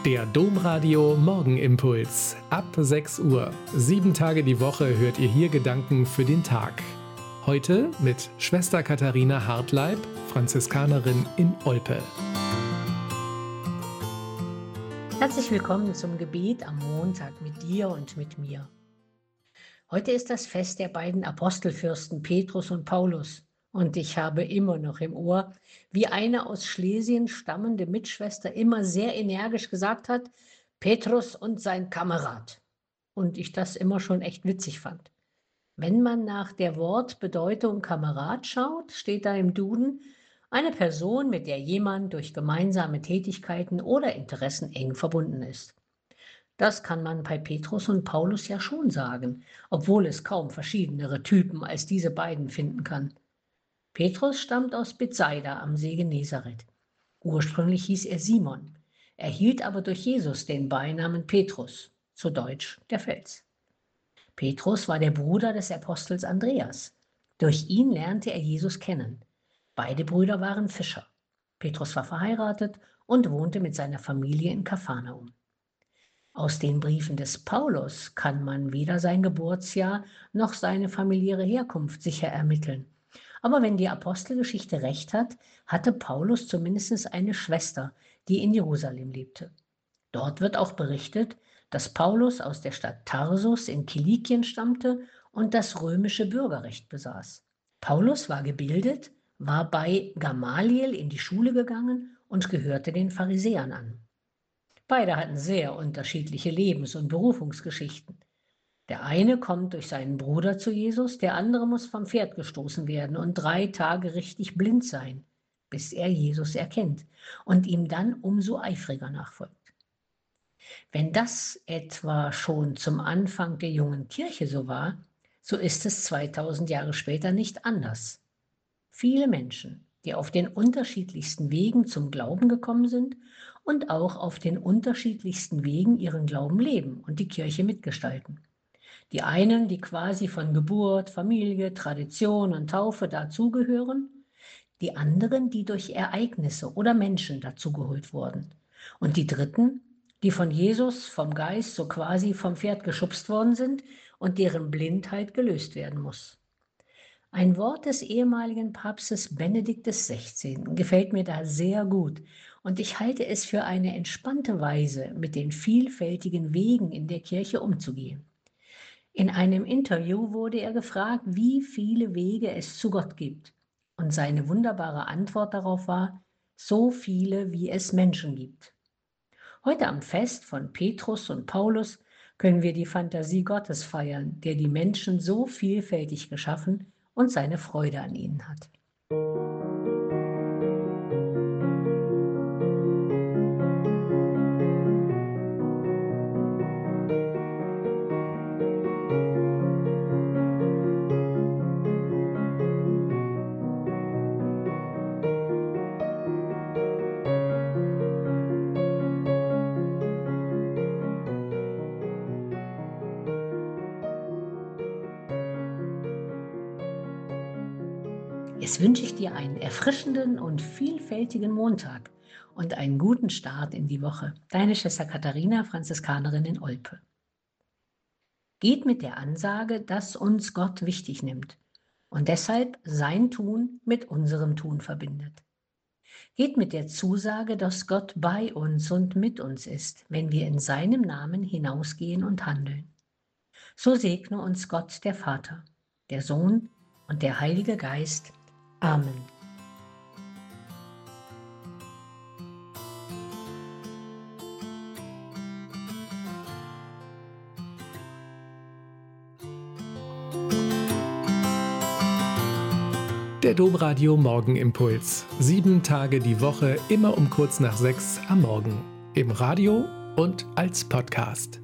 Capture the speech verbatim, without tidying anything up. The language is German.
Der Domradio Morgenimpuls. Ab sechs Uhr. Sieben Tage die Woche hört ihr hier Gedanken für den Tag. Heute mit Schwester Katharina Hartleib, Franziskanerin in Olpe. Herzlich willkommen zum Gebet am Montag mit dir und mit mir. Heute ist das Fest der beiden Apostelfürsten Petrus und Paulus. Und ich habe immer noch im Ohr, wie eine aus Schlesien stammende Mitschwester immer sehr energisch gesagt hat, Petrus und sein Kamerad. Und ich das immer schon echt witzig fand. Wenn man nach der Wortbedeutung Kamerad schaut, steht da im Duden eine Person, mit der jemand durch gemeinsame Tätigkeiten oder Interessen eng verbunden ist. Das kann man bei Petrus und Paulus ja schon sagen, obwohl es kaum verschiedenere Typen als diese beiden finden kann. Petrus stammt aus Bethsaida am See Genezareth. Ursprünglich hieß er Simon, erhielt aber durch Jesus den Beinamen Petrus, zu Deutsch der Fels. Petrus war der Bruder des Apostels Andreas. Durch ihn lernte er Jesus kennen. Beide Brüder waren Fischer. Petrus war verheiratet und wohnte mit seiner Familie in Kapharnaum. Aus den Briefen des Paulus kann man weder sein Geburtsjahr noch seine familiäre Herkunft sicher ermitteln. Aber wenn die Apostelgeschichte recht hat, hatte Paulus zumindest eine Schwester, die in Jerusalem lebte. Dort wird auch berichtet, dass Paulus aus der Stadt Tarsus in Kilikien stammte und das römische Bürgerrecht besaß. Paulus war gebildet, war bei Gamaliel in die Schule gegangen und gehörte den Pharisäern an. Beide hatten sehr unterschiedliche Lebens- und Berufungsgeschichten. Der eine kommt durch seinen Bruder zu Jesus, der andere muss vom Pferd gestoßen werden und drei Tage richtig blind sein, bis er Jesus erkennt und ihm dann umso eifriger nachfolgt. Wenn das etwa schon zum Anfang der jungen Kirche so war, so ist es zweitausend Jahre später nicht anders. Viele Menschen, die auf den unterschiedlichsten Wegen zum Glauben gekommen sind und auch auf den unterschiedlichsten Wegen ihren Glauben leben und die Kirche mitgestalten. Die einen, die quasi von Geburt, Familie, Tradition und Taufe dazugehören, die anderen, die durch Ereignisse oder Menschen dazugeholt wurden. Und die dritten, die von Jesus, vom Geist so quasi vom Pferd geschubst worden sind und deren Blindheit gelöst werden muss. Ein Wort des ehemaligen Papstes Benedikt der Sechzehnten gefällt mir da sehr gut und ich halte es für eine entspannte Weise, mit den vielfältigen Wegen in der Kirche umzugehen. In einem Interview wurde er gefragt, wie viele Wege es zu Gott gibt. Und seine wunderbare Antwort darauf war, so viele, wie es Menschen gibt. Heute am Fest von Petrus und Paulus können wir die Fantasie Gottes feiern, der die Menschen so vielfältig geschaffen und seine Freude an ihnen hat. Jetzt wünsche ich dir einen erfrischenden und vielfältigen Montag und einen guten Start in die Woche. Deine Schwester Katharina, Franziskanerin in Olpe. Geht mit der Ansage, dass uns Gott wichtig nimmt und deshalb sein Tun mit unserem Tun verbindet. Geht mit der Zusage, dass Gott bei uns und mit uns ist, wenn wir in seinem Namen hinausgehen und handeln. So segne uns Gott, der Vater, der Sohn und der Heilige Geist. Amen. Der Domradio Morgenimpuls. Sieben Tage die Woche, immer um kurz nach sechs am Morgen. Im Radio und als Podcast.